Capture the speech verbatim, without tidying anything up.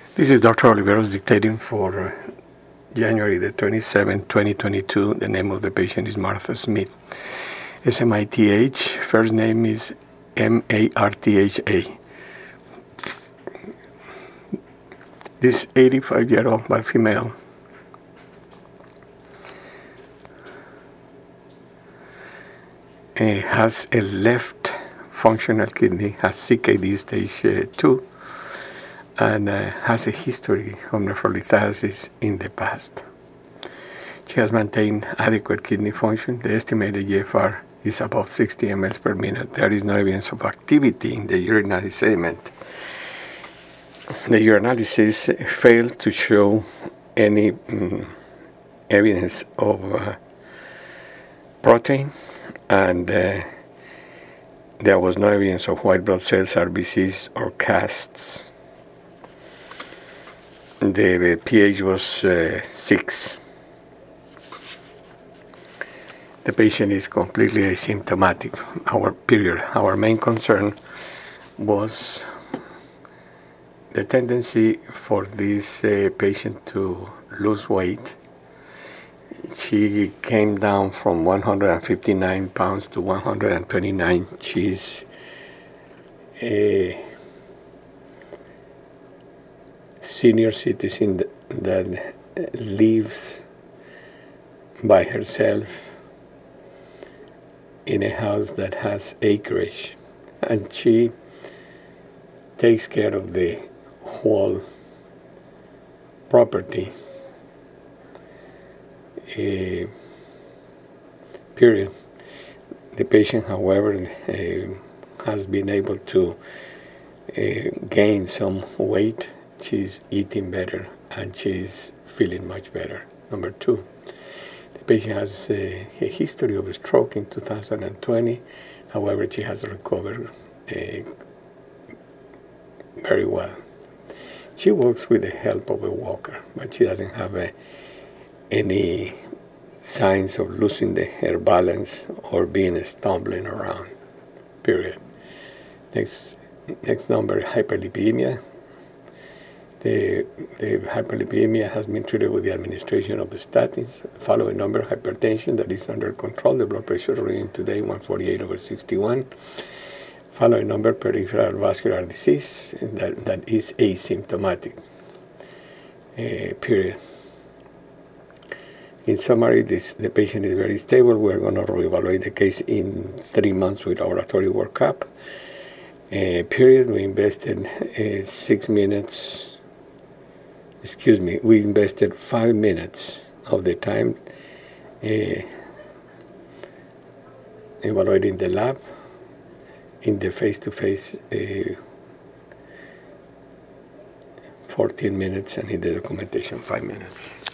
This is Doctor Oliveros dictating for uh, January the twenty-seventh, twenty twenty-two. The name of the patient is Martha Smith. S M I T H. First name is M A R T H A. This eighty-five-year-old male female uh, has a left functional kidney, has C K D stage uh, two, and uh, has a history of nephrolithiasis in the past. She has maintained adequate kidney function. The estimated G F R is about sixty milliliters per minute. There is no evidence of activity in the urinary sediment. The urinalysis failed to show any um, evidence of uh, protein, and uh, there was no evidence of white blood cells, R B Cs, or casts. The pH was uh, six. The patient is completely asymptomatic. Our period, our main concern was the tendency for this uh, patient to lose weight. She came down from one hundred fifty-nine pounds to one hundred twenty-nine. She's a senior citizen that lives by herself in a house that has acreage, and she takes care of the whole property. Uh, period. The patient, however, uh, has been able to uh, gain some weight. She's eating better and she's feeling much better. Number two, the patient has a, a history of a stroke in two thousand twenty. However, she has recovered uh, very well. She works with the help of a walker, but she doesn't have a, any signs of losing the, her balance or being stumbling around, period. Next, next number, hyperlipidemia. The, the hyperlipidemia has been treated with the administration of the statins. Following number, hypertension that is under control. The blood pressure reading today, one forty-eight over sixty-one. Following number, peripheral vascular disease that, that is asymptomatic, uh, period. In summary, this, the patient is very stable. We're going to reevaluate the case in three months with laboratory workup. Uh, period. We invested uh, six minutes. Excuse me. We invested five minutes of the time uh, evaluating the lab. In the face-to-face, uh, fourteen minutes, and in the documentation, five minutes.